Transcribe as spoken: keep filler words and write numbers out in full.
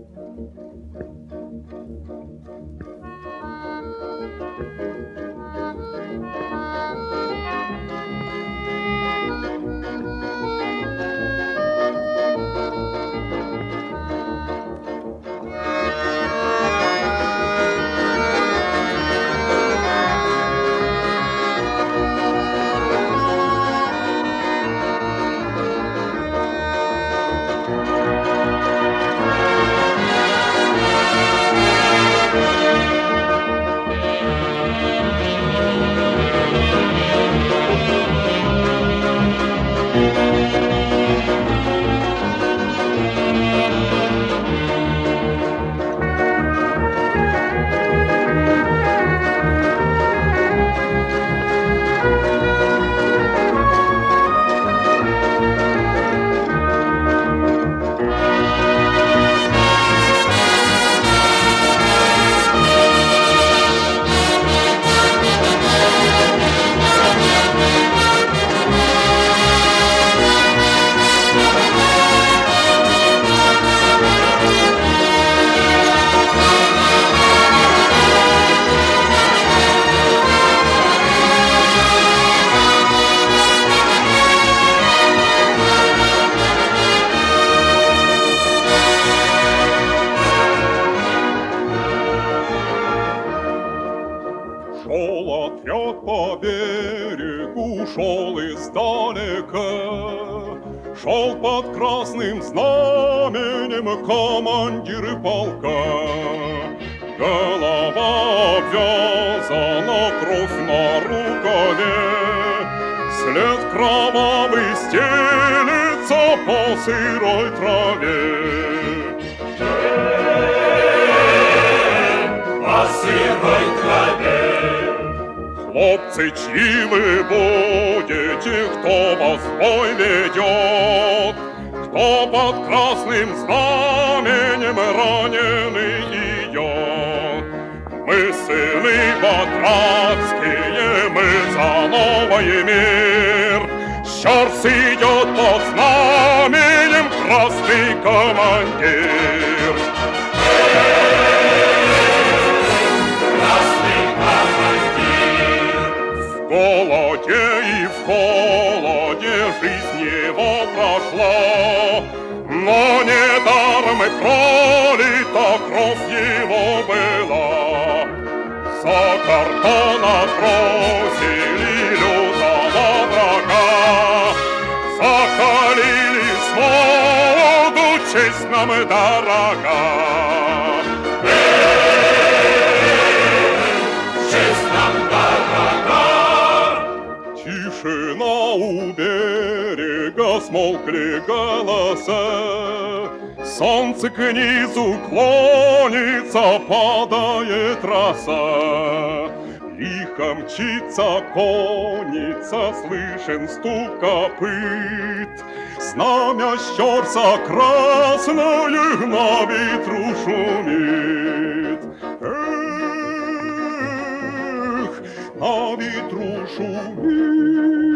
Шел отряд по берегу, шел издалека, шел под красным знаменем командир полка. Голова обвязана, кровь на рукаве, след кровавый стелется по сырой траве. По сырой траве. Хлопцы, чьи вы будете, кто вас в бой ведет, кто под красным знаменем раненый идет? Мы сыны батрацкие, мы за новый мир. Сейчас идет под знаменем красный командир. В голоде и в холоде жизнь его прошла, но недаром и пролита кровь его была. За картон отбросили лютого врага, закалили смолоду, честь нам дорога. Тишина у берега, смолкли голоса, солнце к низу клонится, падает роса. Лихо мчится конница, слышен стук копыт, знамя щерса красное на ветру шумит. Эх, на ветру шумит.